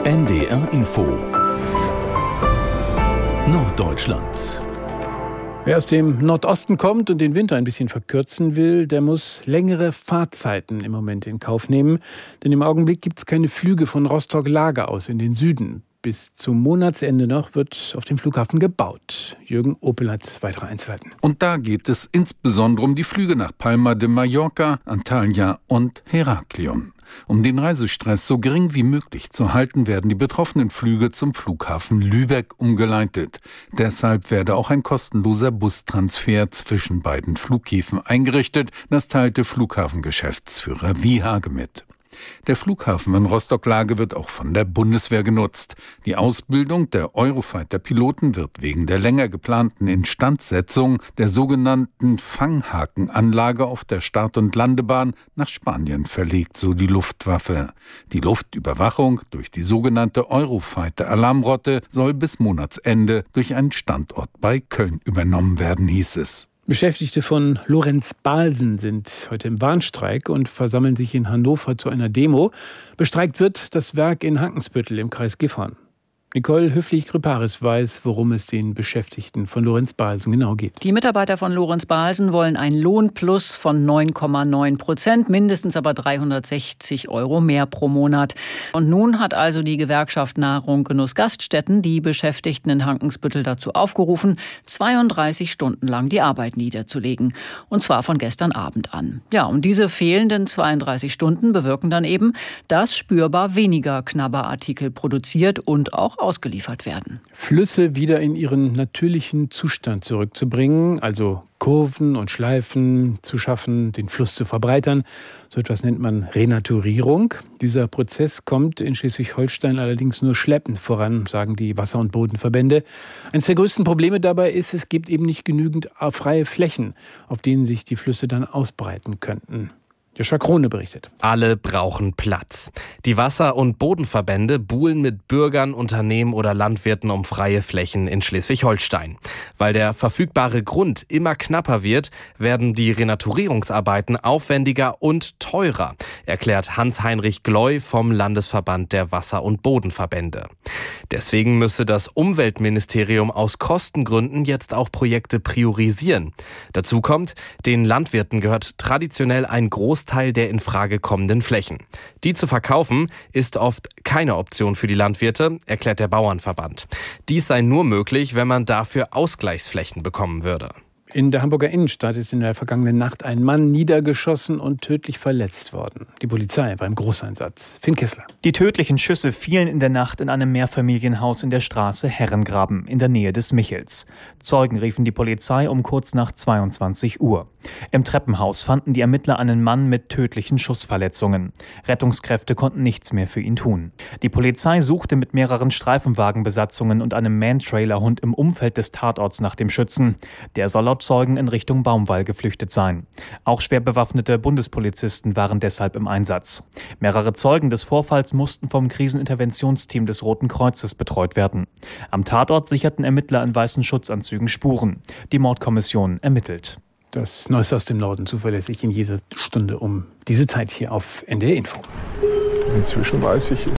NDR Info Norddeutschland. Wer aus dem Nordosten kommt und den Winter ein bisschen verkürzen will, der muss längere Fahrzeiten im Moment in Kauf nehmen. Denn im Augenblick gibt es keine Flüge von Rostock-Lager aus in den Süden. Bis zum Monatsende noch wird auf dem Flughafen gebaut. Jürgen Opel hat weitere Einzelheiten. Und da geht es insbesondere um die Flüge nach Palma de Mallorca, Antalya und Heraklion. Um den Reisestress so gering wie möglich zu halten, werden die betroffenen Flüge zum Flughafen Lübeck umgeleitet. Deshalb werde auch ein kostenloser Bustransfer zwischen beiden Flughäfen eingerichtet, das teilte Flughafengeschäftsführer Wiehage mit. Der Flughafen in Rostock-Lage wird auch von der Bundeswehr genutzt. Die Ausbildung der Eurofighter-Piloten wird wegen der länger geplanten Instandsetzung der sogenannten Fanghakenanlage auf der Start- und Landebahn nach Spanien verlegt, so die Luftwaffe. Die Luftüberwachung durch die sogenannte Eurofighter-Alarmrotte soll bis Monatsende durch einen Standort bei Köln übernommen werden, hieß es. Beschäftigte von Lorenz Balsen sind heute im Warnstreik und versammeln sich in Hannover zu einer Demo. Bestreikt wird das Werk in Hankensbüttel im Kreis Gifhorn. Nicole Höflich-Kryparis weiß, worum es den Beschäftigten von Lorenz Balsen genau geht. Die Mitarbeiter von Lorenz Balsen wollen einen Lohnplus von 9,9%, mindestens aber 360 € mehr pro Monat. Und nun hat also die Gewerkschaft Nahrung Genuss Gaststätten die Beschäftigten in Hankensbüttel dazu aufgerufen, 32 Stunden lang die Arbeit niederzulegen. Und zwar von gestern Abend an. Ja, und diese fehlenden 32 Stunden bewirken dann eben, dass spürbar weniger Knabberartikel produziert und auch ausgeliefert werden. Flüsse wieder in ihren natürlichen Zustand zurückzubringen, also Kurven und Schleifen zu schaffen, den Fluss zu verbreitern. So etwas nennt man Renaturierung. Dieser Prozess kommt in Schleswig-Holstein allerdings nur schleppend voran, sagen die Wasser- und Bodenverbände. Eines der größten Probleme dabei ist, es gibt eben nicht genügend freie Flächen, auf denen sich die Flüsse dann ausbreiten könnten. Joscha Krone berichtet. Alle brauchen Platz. Die Wasser- und Bodenverbände buhlen mit Bürgern, Unternehmen oder Landwirten um freie Flächen in Schleswig-Holstein. Weil der verfügbare Grund immer knapper wird, werden die Renaturierungsarbeiten aufwendiger und teurer, erklärt Hans-Heinrich Gleu vom Landesverband der Wasser- und Bodenverbände. Deswegen müsse das Umweltministerium aus Kostengründen jetzt auch Projekte priorisieren. Dazu kommt, den Landwirten gehört traditionell ein Großteil der in Frage kommenden Flächen. Die zu verkaufen ist oft keine Option für die Landwirte, erklärt der Bauernverband. Dies sei nur möglich, wenn man dafür Ausgleichsflächen bekommen würde. In der Hamburger Innenstadt ist in der vergangenen Nacht ein Mann niedergeschossen und tödlich verletzt worden. Die Polizei beim Großeinsatz. Finn Kessler. Die tödlichen Schüsse fielen in der Nacht in einem Mehrfamilienhaus in der Straße Herrengraben in der Nähe des Michels. Zeugen riefen die Polizei um kurz nach 22 Uhr. Im Treppenhaus fanden die Ermittler einen Mann mit tödlichen Schussverletzungen. Rettungskräfte konnten nichts mehr für ihn tun. Die Polizei suchte mit mehreren Streifenwagenbesatzungen und einem Man-Trailer-Hund im Umfeld des Tatorts nach dem Schützen. Der soll laut Zeugen in Richtung Baumwall geflüchtet sein. Auch schwer bewaffnete Bundespolizisten waren deshalb im Einsatz. Mehrere Zeugen des Vorfalls mussten vom Kriseninterventionsteam des Roten Kreuzes betreut werden. Am Tatort sicherten Ermittler in weißen Schutzanzügen Spuren. Die Mordkommission ermittelt. Das Neueste aus dem Norden, zuverlässig in jeder Stunde um diese Zeit hier auf NDR Info. Inzwischen weiß ich,